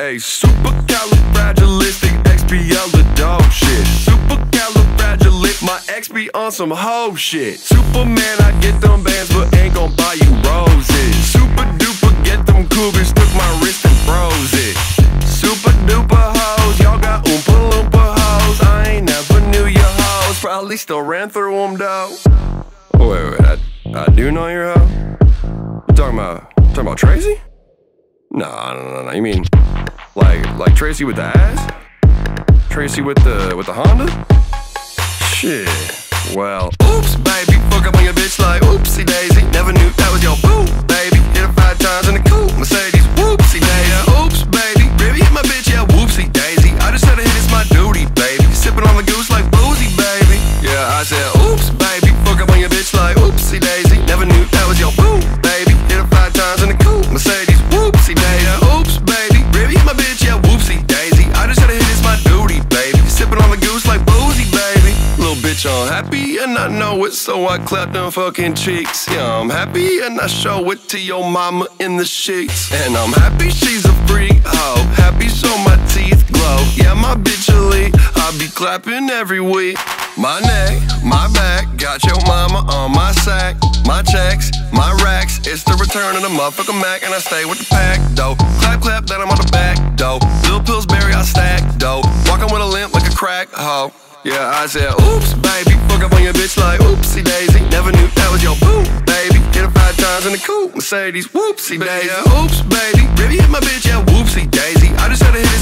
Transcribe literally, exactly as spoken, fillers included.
say supercalifragilisticexpialidocious shit. Supercalifragilistic, my ex be on some hoe shit. Superman, I get them bands, but ain't gon' buy you roses. Super duper, get them cougars, took my wrist and froze it. Super duper hoes, y'all got oompa loompa hoes. I ain't never knew your hoes, probably still ran through them though. Oh, wait, wait, I, I do know your hoe? You talking about, talking about Tracy? No, no, no, no, you mean like, like Tracy with the ass? Tracy with the, with the Honda? Shit, well, oops, baby, fuck up on your bitch like oopsie daisy. Never knew that was your boo, baby. Hit her five times in the coupe, Mercedes, whoopsie daisy. Oops, baby, baby, hit my bitch, yeah, whoopsie daisy. I just said to hit, it's my duty, baby. Sipping on the goose like boozy, baby. Yeah, I said, oops, baby, fuck up on your bitch like oopsie daisy. Never knew that was your boo, baby. Hit her five times in the coupe, Mercedes, whoopsie daisy. Oops, baby, baby, hit my bitch, yeah, whoopsie daisy. I just said to hit, it's my duty, baby. Sipping on the goose like boozy, baby. Little bitch, I'm happy and I know it, so I clap them fucking cheeks. Yeah, I'm happy and I show it to your mama in the sheets. And I'm happy she's a freak hoe, happy so my teeth glow. Yeah, my bitch elite, I be clapping every week. My neck, my back, got your mama on my sack. My checks, my racks, it's the return of the motherfucking Mac. And I stay with the pack, though. Clap, clap, then I'm on the back, though. Lil Pillsbury, I stack, though. Walking with a limp like a crack hoe. Yeah, I said, oops, baby, fuck up on your bitch like oopsie daisy. Never knew that was your boo, baby. Hit her five times in the coupe, Mercedes, whoopsie daisy. Oops, baby, baby, hit my bitch, yeah, whoopsie daisy. I just had to hit it